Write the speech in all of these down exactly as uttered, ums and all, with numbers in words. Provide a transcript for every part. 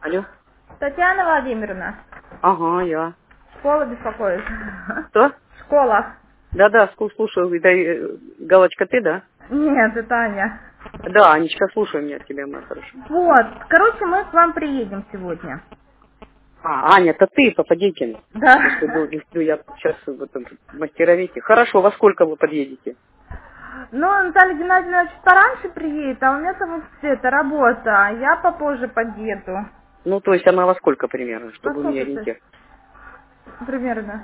Алло. Татьяна Владимировна. Ага, я. Школа беспокоит. Что? Школа. Да-да, ску- слушаю. Да, э, галочка ты, да? Нет, это Аня. Да, Анечка, слушаю меня тебя, моя хорошая. Вот, короче, мы к вам приедем сегодня. А, Аня, это ты, Попадейкин. Да. Если был, если я сейчас в этом в мастеровете. Хорошо, во сколько вы подъедете? Ну, Наталья Геннадьевна чуть пораньше приедет, а у меня там это работа, а я попозже подъеду. Ну, то есть она во сколько примерно, Во чтобы у меня сколько ты? ориентир? Примерно.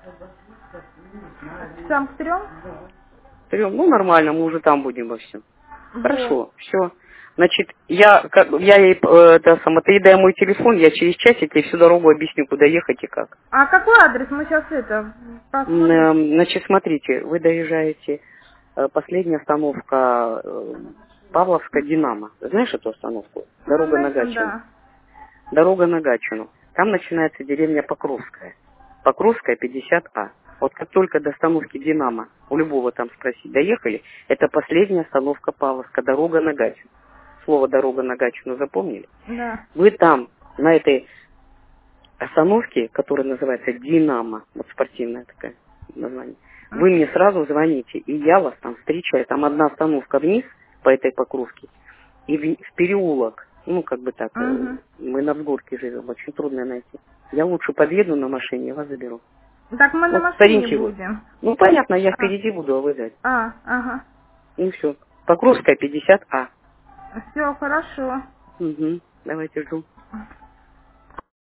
Часам к трем? Трем, ну, нормально, мы уже там будем во всем. Вот. Хорошо, все. Значит, я, как, я ей, э, это само, ты ей дай мой телефон, я через часик ей всю дорогу объясню, куда ехать и как. А какой адрес? Мы сейчас это М, посмотрим. эм, Значит, смотрите, вы доезжаете, э, последняя остановка э, Павловская Динамо. Знаешь эту остановку? Ну, Дорога на Мейсон, Гатчину. да. Дорога на Гатчину. Там начинается деревня Покровская. Покровская пятьдесят А. Вот как только до остановки Динамо, у любого там спросить, доехали, это последняя остановка Павловская, дорога на Гатчину. Слово «дорога на Гатчину» запомнили? Да. Вы там, на этой остановке, которая называется Динамо, вот спортивное такое название, вы мне сразу звоните, и я вас там встречаю. Там одна остановка вниз по этой Покровке, и в, в переулок, ну, как бы так, э, Угу. мы на взгорке живем, очень трудно найти. Я лучше подъеду на машине, я вас заберу. Так мы на Вот, машине сориентируй. будем. Ну, понятно, я А, впереди буду, а вы сзади. а, ага. Ну, все. Покровская пятьдесят А. Все, хорошо. Угу. Давайте жду.